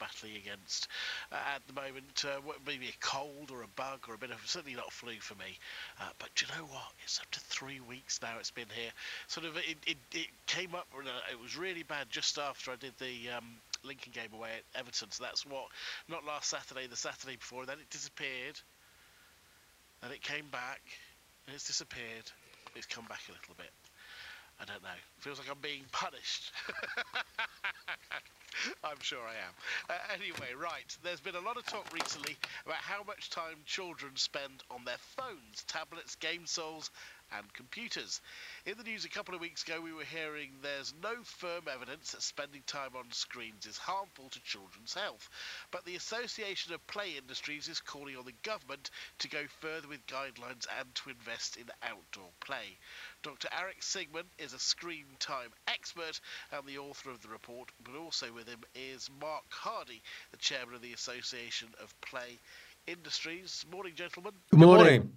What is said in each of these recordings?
battling against at the moment. Maybe a cold or a bug or a bit of, certainly not flu for me. But do you know what? It's up to 3 weeks now it's been here. Sort of, it came up, it was really bad just after I did the Lincoln game away at Everton. So that's what, not last Saturday, the Saturday before. Then it disappeared. Then it came back. And it's disappeared. It's come back a little bit. I don't know. Feels like I'm being punished. I'm sure I am. Anyway, right. There's been a lot of talk recently about how much time children spend on their phones, tablets, game consoles and computers. In the news a couple of weeks ago, we were hearing there's no firm evidence that spending time on screens is harmful to children's health. But the Association of Play Industries is calling on the government to go further with guidelines and to invest in outdoor play. Dr. Eric Sigman is a screen time expert and the author of the report, but also with him is Mark Hardy, the chairman of the Association of Play Industries. Morning, gentlemen. Good morning.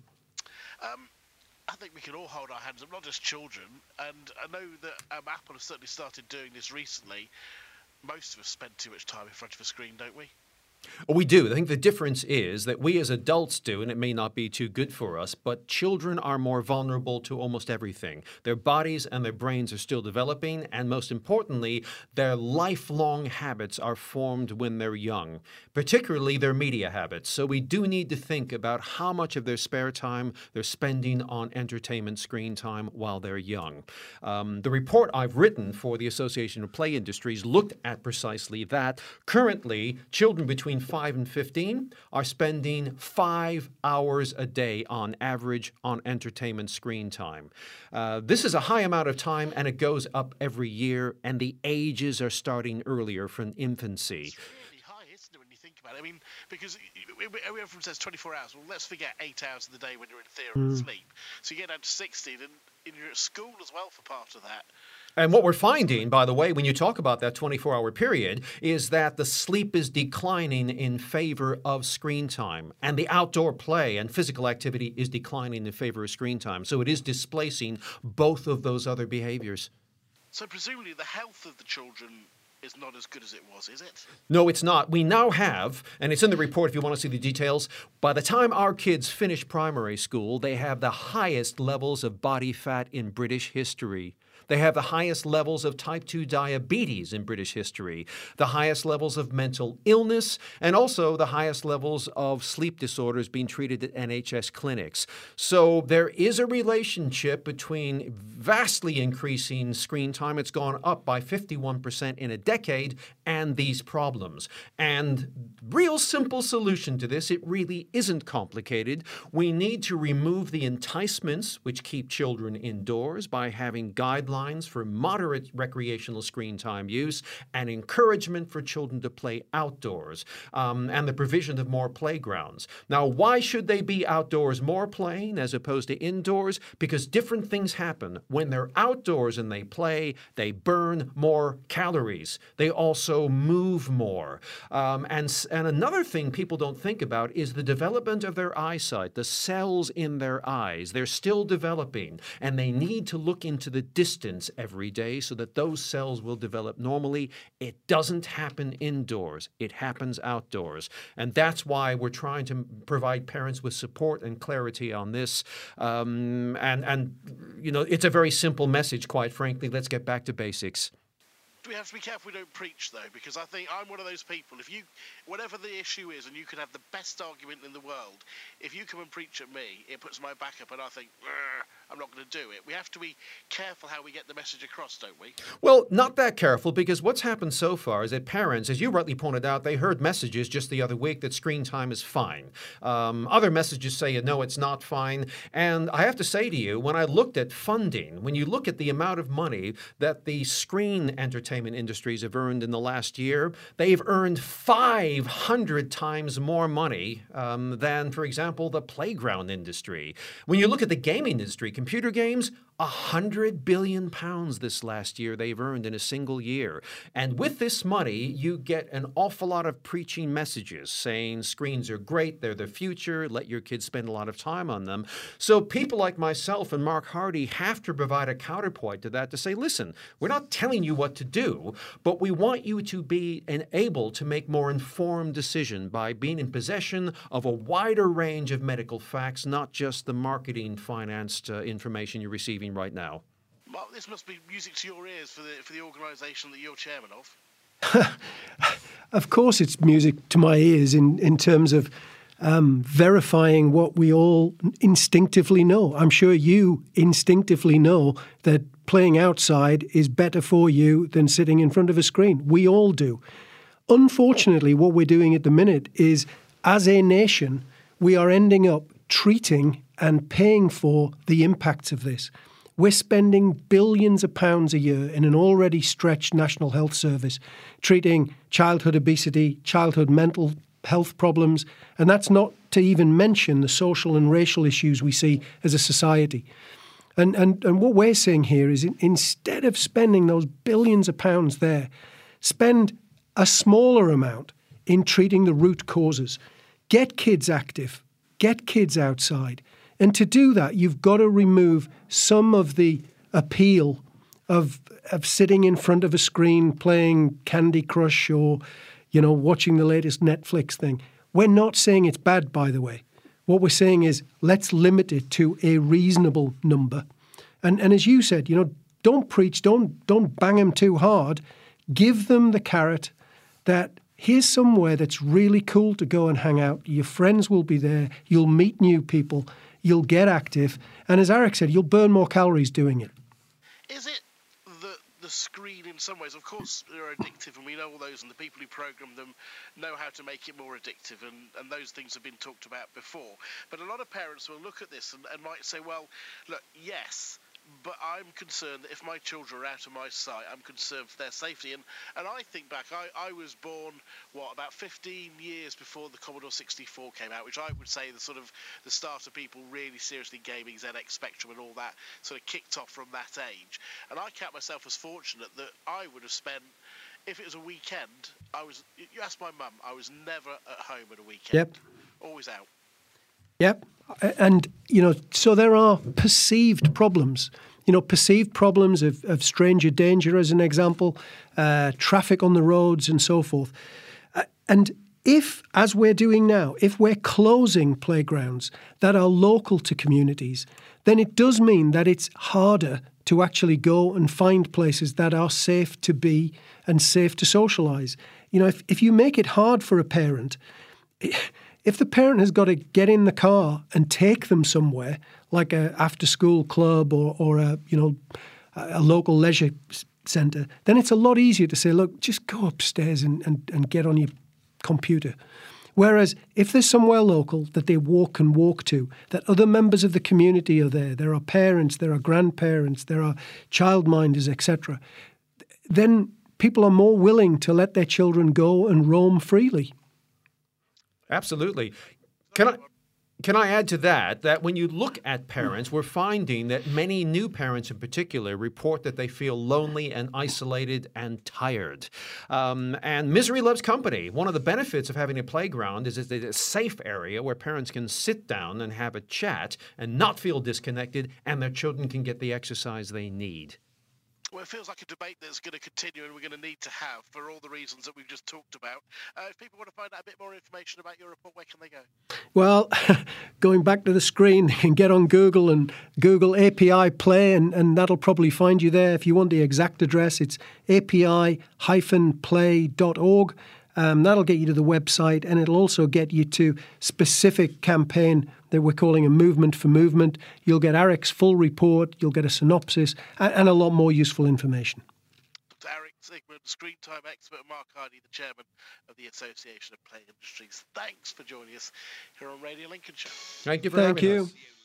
I think we can all hold our hands up, not just children. And I know that Apple has certainly started doing this recently. Most of us spend too much time in front of a screen, don't we? We do. I think the difference is that we as adults do, and it may not be too good for us, but children are more vulnerable to almost everything. Their bodies and their brains are still developing, and most importantly, their lifelong habits are formed when they're young, particularly their media habits. So we do need to think about how much of their spare time they're spending on entertainment screen time while they're young. The report I've written for the Association of Play Industries looked at precisely that. Currently, children between 5 and 15 are spending 5 hours a day on average on entertainment screen time. This is a high amount of time, and it goes up every year, and the ages are starting earlier from infancy. It's really high, isn't it, when you think about it? I mean, because everyone says 24 hours. Well, let's forget 8 hours of the day when you're in theory sleep. So you get down to 16, and you're at school as well for part of that. And what we're finding, by the way, when you talk about that 24-hour period, is that the sleep is declining in favor of screen time, and the outdoor play and physical activity is declining in favor of screen time. So it is displacing both of those other behaviors. So presumably the health of the children is not as good as it was, is it? No, it's not. We now have, and it's in the report if you want to see the details, by the time our kids finish primary school, they have the highest levels of body fat in British history. They have the highest levels of type 2 diabetes in British history, the highest levels of mental illness, and also the highest levels of sleep disorders being treated at NHS clinics. So there is a relationship between vastly increasing screen time, it's gone up by 51% in a decade, and these problems. And real simple solution to this, it really isn't complicated. We need to remove the enticements which keep children indoors by having guidelines for moderate recreational screen time use and encouragement for children to play outdoors, and the provision of more playgrounds. Now, why should they be outdoors more playing as opposed to indoors? Because different things happen. When they're outdoors and they play, they burn more calories. They also move more. And another thing people don't think about is the development of their eyesight, the cells in their eyes. They're still developing, and they need to look into the distance every day so that those cells will develop normally. It doesn't happen indoors. It happens outdoors. And that's why we're trying to provide parents with support and clarity on this. And you know, it's a very simple message, quite frankly. Let's get back to basics. We have to be careful we don't preach, though, because I think I'm one of those people. If you, whatever the issue is, and you can have the best argument in the world, if you come and preach at me, it puts my back up, and I think, I'm not going to do it. We have to be careful how we get the message across, don't we? Well, not that careful, because what's happened so far is that parents, as you rightly pointed out, they heard messages just the other week that screen time is fine. Other messages say, no, it's not fine. And I have to say to you, when I looked at funding, when you look at the amount of money that the screen entertainment industries have earned in the last year, they've earned 500 times more money than, for example, the playground industry. When you look at the gaming industry, computer games, £100 billion this last year they've earned in a single year. And with this money, you get an awful lot of preaching messages saying screens are great, they're the future, let your kids spend a lot of time on them. So people like myself and Mark Hardy have to provide a counterpoint to that to say, listen, we're not telling you what to do. do, but we want you to be able to make more informed decision by being in possession of a wider range of medical facts, not just the marketing financed information you're receiving right now. Mark, this must be music to your ears for the organisation that you're chairman of. Of course it's music to my ears in terms of verifying what we all instinctively know. I'm sure you instinctively know that playing outside is better for you than sitting in front of a screen. We all do. Unfortunately, what we're doing at the minute is, as a nation, we are ending up treating and paying for the impacts of this. We're spending billions of pounds a year in an already stretched National Health Service, treating childhood obesity, childhood mental health problems, and that's not to even mention the social and racial issues we see as a society. And what we're saying here is, instead of spending those billions of pounds there, spend a smaller amount in treating the root causes. Get kids active, get kids outside. And to do that, you've got to remove some of the appeal of sitting in front of a screen playing Candy Crush or, watching the latest Netflix thing. We're not saying it's bad, by the way. What we're saying is, let's limit it to a reasonable number. And as you said, don't preach, don't bang them too hard. Give them the carrot that here's somewhere that's really cool to go and hang out. Your friends will be there. You'll meet new people. You'll get active. And as Eric said, you'll burn more calories doing it. Is it the screen in some ways? Of course, they're addictive, and we know all those, and the people who program them know how to make it more addictive, and those things have been talked about before. But a lot of parents will look at this and might say, well, look, yes, but I'm concerned that if my children are out of my sight, I'm concerned for their safety. And I think back, I was born, about 15 years before the Commodore 64 came out, which I would say the start of people really seriously gaming, ZX Spectrum and all that sort of kicked off from that age. And I count myself as fortunate that I would have spent, if it was a weekend, you ask my mum, I was never at home at a weekend. Yep. Always out. Yep. And, so there are perceived problems, perceived problems of stranger danger, as an example, traffic on the roads and so forth. And if, as we're doing now, if we're closing playgrounds that are local to communities, then it does mean that it's harder to actually go and find places that are safe to be and safe to socialise. If you make it hard for a parent, if the parent has got to get in the car and take them somewhere, like a after-school club or a local leisure centre, then it's a lot easier to say, look, just go upstairs and get on your computer. Whereas if there's somewhere local that they can walk to, that other members of the community are there are parents, there are grandparents, there are childminders, etc., then people are more willing to let their children go and roam freely. Absolutely. Can I add to that when you look at parents, we're finding that many new parents in particular report that they feel lonely and isolated and tired. And misery loves company. One of the benefits of having a playground is it's a safe area where parents can sit down and have a chat and not feel disconnected, and their children can get the exercise they need. Well, it feels like a debate that's going to continue and we're going to need to have for all the reasons that we've just talked about. If people want to find out a bit more information about your report, where can they go? Well, going back to the screen, you can get on Google and Google API Play, and that'll probably find you there. If you want the exact address, it's api-play.org. That'll get you to the website, and it'll also get you to specific campaign that we're calling a Movement for Movement. You'll get Eric's full report, you'll get a synopsis, and a lot more useful information. Dr. Eric Sigmund, screen time expert, Mark Hardy, the chairman of the Association of Play Industries. Thanks for joining us here on Radio Lincolnshire. Thank you for having us.